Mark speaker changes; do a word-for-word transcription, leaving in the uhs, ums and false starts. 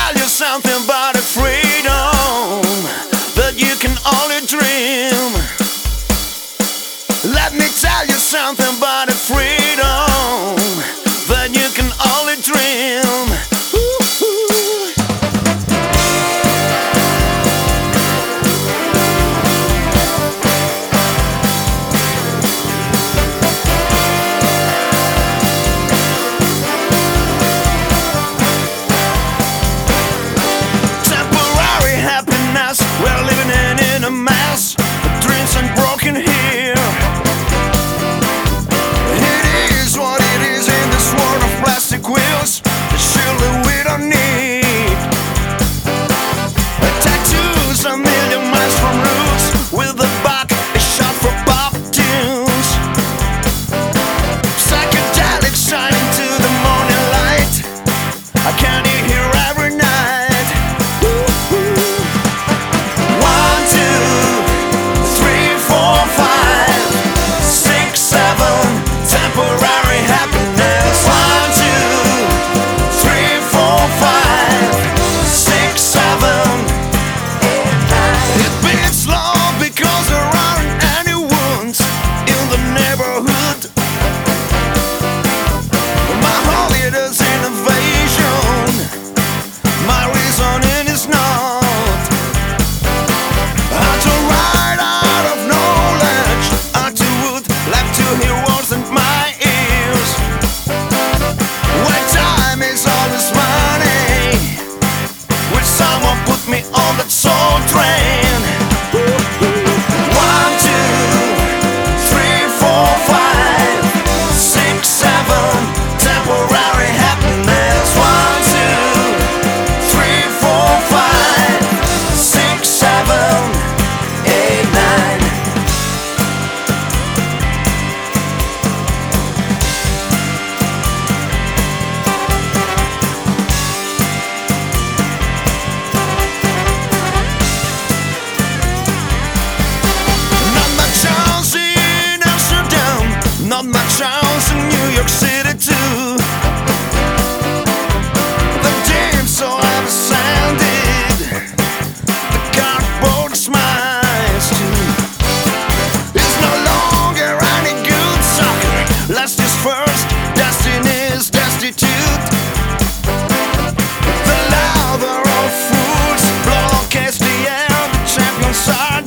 Speaker 1: tell you something about the freedom that you can only dream. Let me tell you something about the freedom that you can only dream. We're living in, in a mess. Dreams are broken here. It is what it is in this world of plastic wheels. Surely we don't need tattoos a million miles from roots, with a back a shot for pop tunes. Psychedelics shining to the morning light. I can't hear every night. Not much else in New York City too. The gym so oversanded, the cardboard smiles too. It's no longer any good soccer. Last is first, destiny's destitute. The louder of fools blockades the air. The champions are